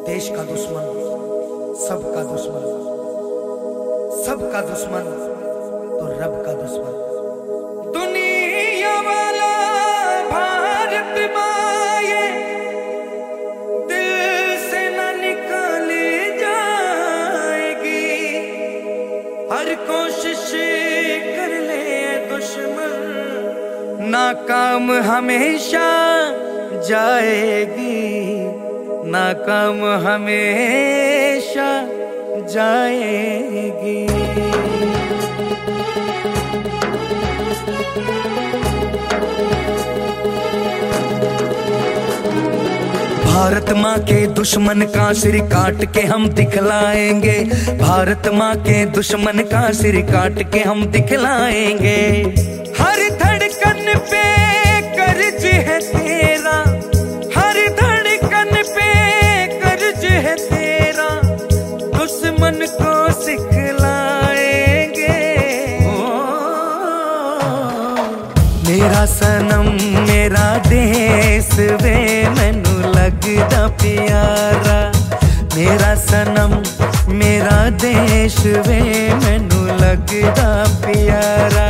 देश का दुश्मन, सबका दुश्मन, सबका दुश्मन तो रब का दुश्मन। दुनिया वाला भारत माए दिल से न निकाली जाएगी, हर कोशिश कर ले दुश्मन, नाकाम हमेशा जाएगी, नाकाम हमेशा जाएगी। भारत माँ के दुश्मन का सिर काट के हम दिखलाएंगे, भारत माँ के दुश्मन का सिर काट के हम दिखलाएंगे। हर धड़कन पे कर्ज है तेरा, हर धड़कन पे कर्ज है तेरा, दुश्मन को सिखलाएंगे। मेरा सनम मेरा देश वे मैनू लगदा प्यारा, मेरा सनम मेरा देश वे मैनू लगदा प्यारा।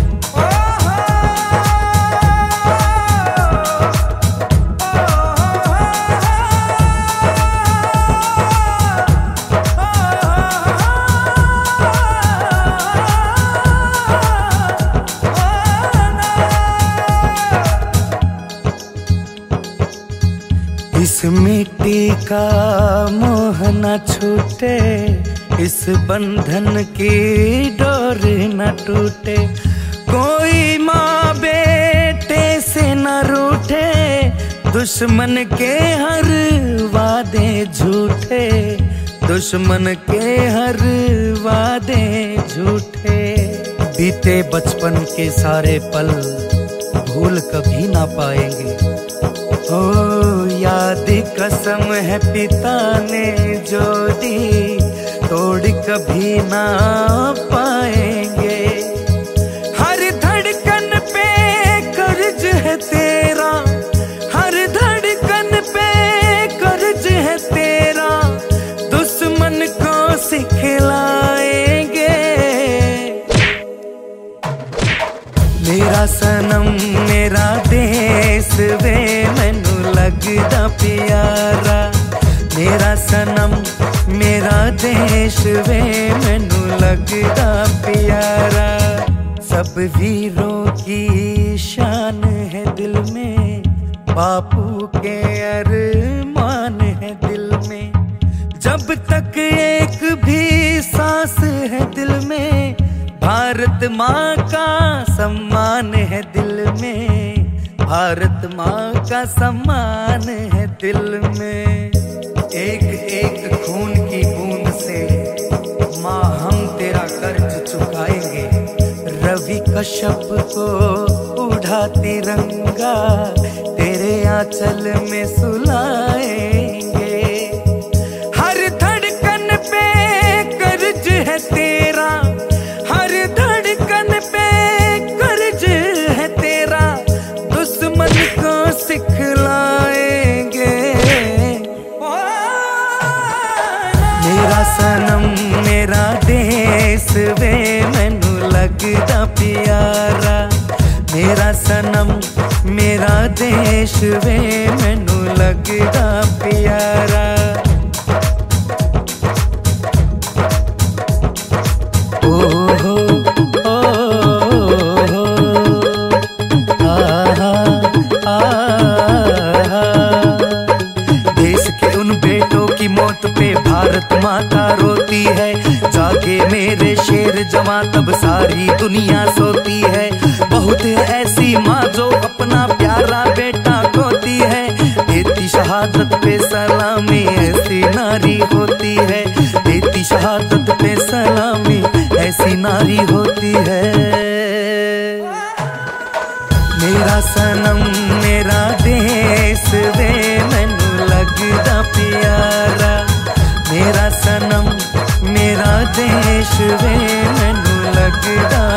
इस मिट्टी का मोह न छूटे, इस बंधन की डोर न टूटे, कोई माँ बेटे से न रूठे, दुश्मन के हर वादे झूठे, दुश्मन के हर वादे झूठे। बीते बचपन के सारे पल भूल कभी ना पाएंगे, ओ याद कसम है पिता ने जो दी, तोड़ कभी ना पाएंगे। हर धड़कन पे कर्ज है तेरा, हर धड़कन पे कर्ज है तेरा, दुश्मन को सिखलाएंगे। मेरा सनम मेरा देश वे मैनू लगदा प्यारा, मेरा सनम मेरा देश वे मैनू लगदा प्यारा। सब वीरों की शान है दिल में, बापू के अरमान है दिल में, जब तक एक भी सांस है दिल में, भारत माँ का सम्मान है दिल में, भारत माँ का सम्मान है दिल में। एक एक खून की बूंद से माँ हम तेरा कर्ज चुकाएंगे, रवि कश्यप को उड़ा तिरंगा तेरे आंचल में सुलाएंगे। हर धड़कन पे कर्ज है तेरा, हर धड़कन पे कर्ज है तेरा, दुश्मन को सिखलाएंगे। मेरा सनम मेरा देश वे मैनू लगदा प्यारा, मेरा सनम मेरा देश वे मैनू लगदा प्यारा। मौत पे भारत माता रोती है, जागे मेरे शेर जवां तब सारी दुनिया सोती है। बहुत ऐसी माँ जो अपना प्यारा बेटा खोती है, देती शहादत पे सलामी ऐसी नारी होती है, देती शहादत पे सलामी ऐसी नारी होती है। मेरा सनम मेरा देश वे मैनू लगदा प्यारा, मेरा सनम मेरा देश वे मैनू लगदा